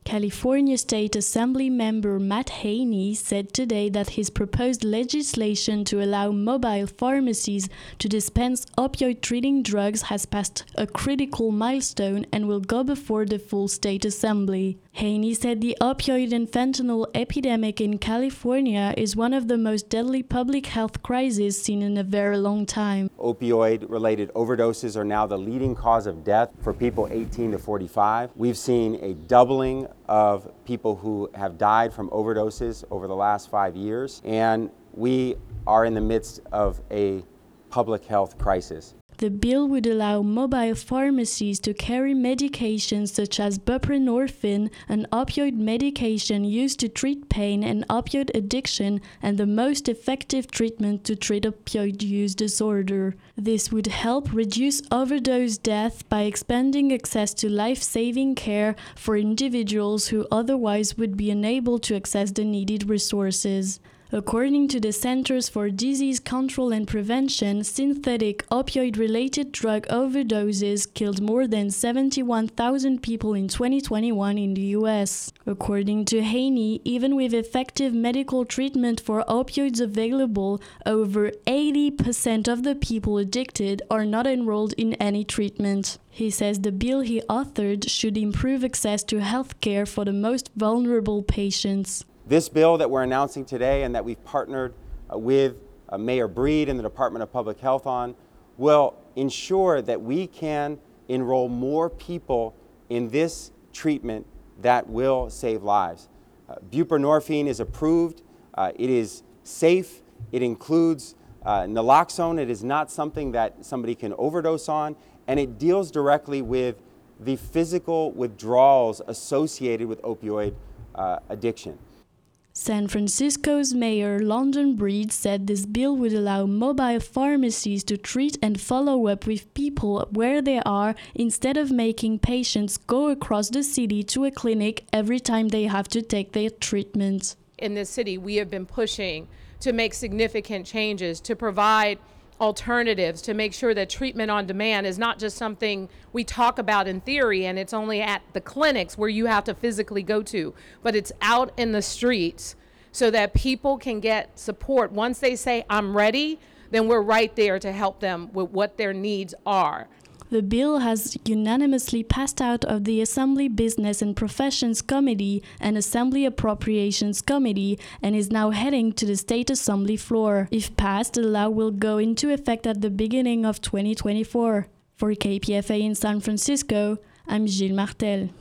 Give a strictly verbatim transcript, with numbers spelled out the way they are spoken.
California State Assembly member Matt Haney said today that his proposed legislation to allow mobile pharmacies to dispense opioid-treating drugs has passed a critical milestone and will go before the full state assembly. Haney said the opioid and fentanyl epidemic in California is one of the most deadly public health crises seen in a very long time. Opioid-related overdoses are now the leading cause of death for people eighteen to forty-five. We've seen a doubling of people who have died from overdoses over the last five years, and we are in the midst of a public health crisis. The bill would allow mobile pharmacies to carry medications such as buprenorphine, an opioid medication used to treat pain and opioid addiction and the most effective treatment to treat opioid use disorder. This would help reduce overdose death by expanding access to life-saving care for individuals who otherwise would be unable to access the needed resources. According to the Centers for Disease Control and Prevention, synthetic opioid-related drug overdoses killed more than seventy-one thousand people in twenty twenty-one in the U S. According to Haney, even with effective medical treatment for opioids available, over eighty percent of the people addicted are not enrolled in any treatment. He says the bill he authored should improve access to health care for the most vulnerable patients. This bill that we're announcing today and that we've partnered uh, with uh, Mayor Breed and the Department of Public Health on will ensure that we can enroll more people in this treatment that will save lives. Uh, buprenorphine is approved, uh, it is safe, it includes uh, naloxone, it is not something that somebody can overdose on, and it deals directly with the physical withdrawals associated with opioid uh, addiction. San Francisco's Mayor London Breed said this bill would allow mobile pharmacies to treat and follow up with people where they are instead of making patients go across the city to a clinic every time they have to take their treatment. In this city, we have been pushing to make significant changes, to provide alternatives, to make sure that treatment on demand is not just something we talk about in theory and it's only at the clinics where you have to physically go to, but it's out in the streets so that people can get support. Once they say, I'm ready, then we're right there to help them with what their needs are. The bill has unanimously passed out of the Assembly Business and Professions Committee and Assembly Appropriations Committee and is now heading to the State Assembly floor. If passed, the law will go into effect at the beginning of twenty twenty-four. For K P F A in San Francisco, I'm Gilles Martel.